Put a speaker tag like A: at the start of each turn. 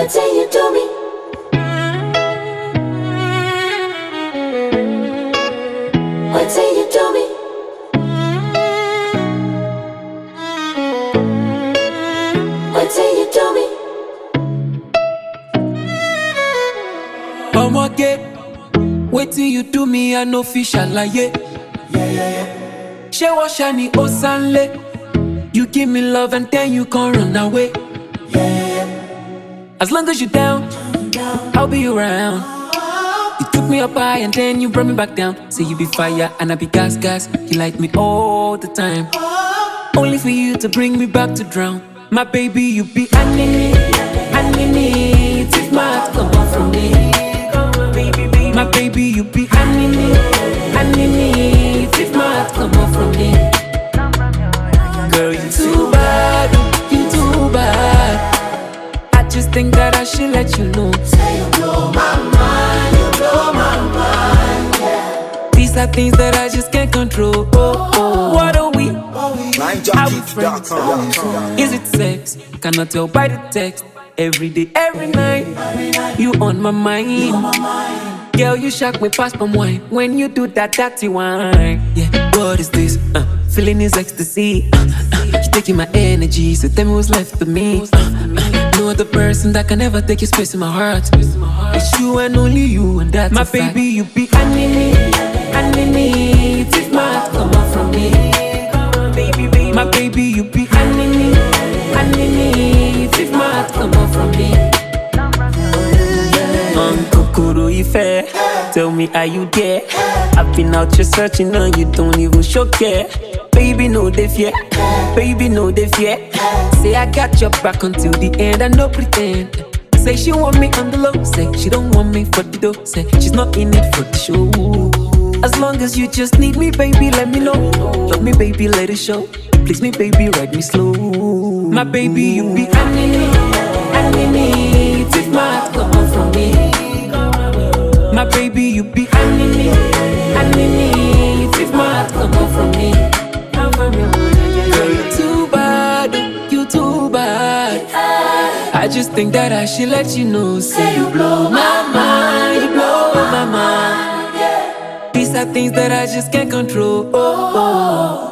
A: What say you do me? What say you do me? What say you do me?
B: I'ma get. Wait till you do me, I no fish alaye. She was shiny osanle. You give me love and then you can't run away. As long as you down, I'll be around. You took me up high and then you brought me back down. Say you be fire and I be gas, gas. You like me all the time. Only for you to bring me back to drown. My baby, you be anime, anime. Take my heart, come on from me. My baby, you be anime, anime. Take my heart, come on from me. Girl, you too bad, you too bad. I just think that I should let you know.
A: Say you blow my mind, you blow my mind, yeah.
B: These are things that I just can't control. Oh, oh. What are we? Are we friends? Is it sex? Cannot tell by the text. Every day, every night, you on my mind. Girl, you shock me past my wine when you do that dirty wine. Yeah, what is this? Feeling is ecstasy. You taking my energy, so tell me what's left of me. No other person that can ever take your space in my heart. It's you and only you, and that's my baby. You be anime, anime. Take my heart, come on from me. My baby, you be anime, anime. Take my heart, come on from me. Kokoro Ife, tell me are you there? I've been out here searching and you don't even show care. Baby, no they fear, baby, no they fear. Say I got your back until the end, I no pretend. Say she want me on the low, say she don't want me for the dough. Say she's not in it for the show. As long as you just need me, baby, let me know. Love me, baby, let it show. Please me, baby, ride me slow. My baby, you be anime, anime. Take my heart, come on from me. My baby, you be anime, anime. Take my heart, come on from me. Girl, you too bad, you too bad. I just think that I should let you know. Say you blow my mind, you blow my mind. These are things that I just can't control. Oh, oh.